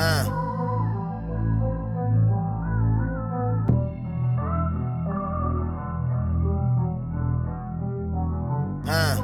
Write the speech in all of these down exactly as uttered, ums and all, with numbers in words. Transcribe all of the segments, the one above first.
Uh. Uh.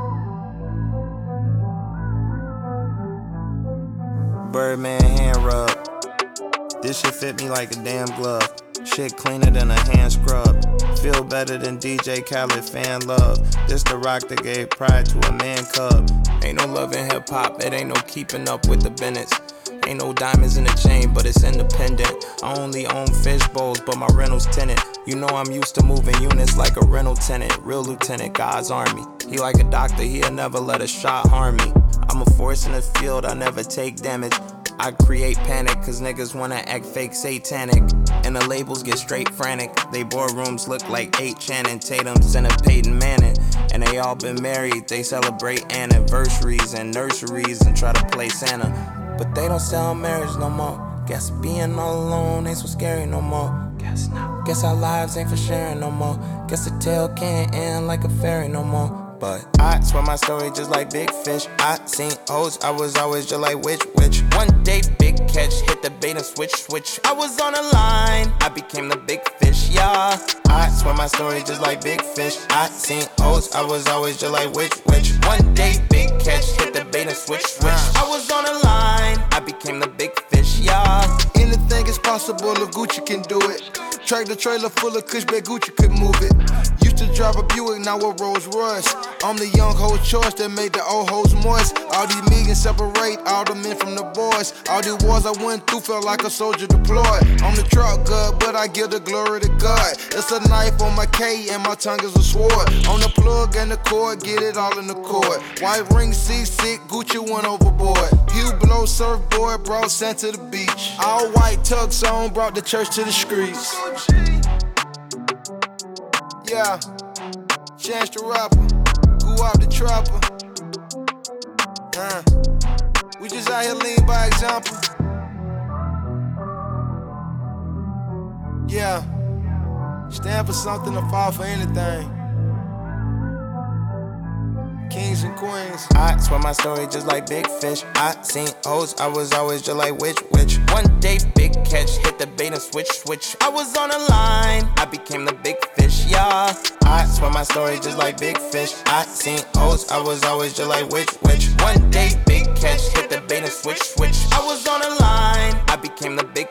Birdman hand rub. This shit fit me like a damn glove. Shit cleaner than a hand scrub. Feel better than D J Khaled fan love. This the rock that gave pride to a man cub. Ain't no love in hip hop, it ain't no keeping up with the Bennetts. Ain't no diamonds in the chain, but it's independent. I only own fish bowls, but my rental's tenant. You know I'm used to moving units like a rental tenant. Real lieutenant, God's army. He like a doctor, he'll never let a shot harm me. I'm a force in the field, I never take damage. I create panic, cause niggas wanna act fake satanic. And the labels get straight frantic. They boardrooms look like eight Channing Tatum's and a Peyton Manning. And they all been married, they celebrate anniversaries and nurseries and try to play Santa. But they don't sell marriage no more. Guess being all alone ain't so scary no more. Guess not. Guess our lives ain't for sharing no more. Guess the tale can't end like a fairy no more. But I swear my story just like big fish. I seen O's, I was always just like witch, witch. One day big catch, hit the bait and switch, switch. I was on a line, I became the big fish, yeah. I swear my story just like big fish. I seen O's, I was always just like witch, witch. One day big catch, hit the bait and switch, switch. I was on a line, I became the big fish, yeah. Anything is possible if Gucci can do it. Tractor trailer full of kush, bet Gucci could move it. Used to drive a Buick, now a Rolls Royce. I'm the young hoe's choice that made the old hoes moist. All these millions separate all the men from the boys. All these wars I went through felt like a soldier deployed. I'm the truck god, but I give the glory to God. It's a knife on my K and my tongue is a sword. On the plug and the cord, get it all in the cord. White ring, C-sick, Gucci went overboard. Hugh blow surfboard, brought sand to the beach. All white tux on, brought the church to the streets. Yeah, Chance the Rapper, Goo Up the Trapper. Uh, we just out here lean by example. Yeah, stand for something or fall for anything. Kings and queens. I swear my story just like big fish. I seen O's, I was always just like witch, witch. One day big catch, hit the bait and switch, switch. I was on a line, I became the big fish, yeah. I swear my story just like big fish. I seen O's, I was always just like witch, witch. One day big catch, hit the bait and switch, switch. I was on a line, I became the big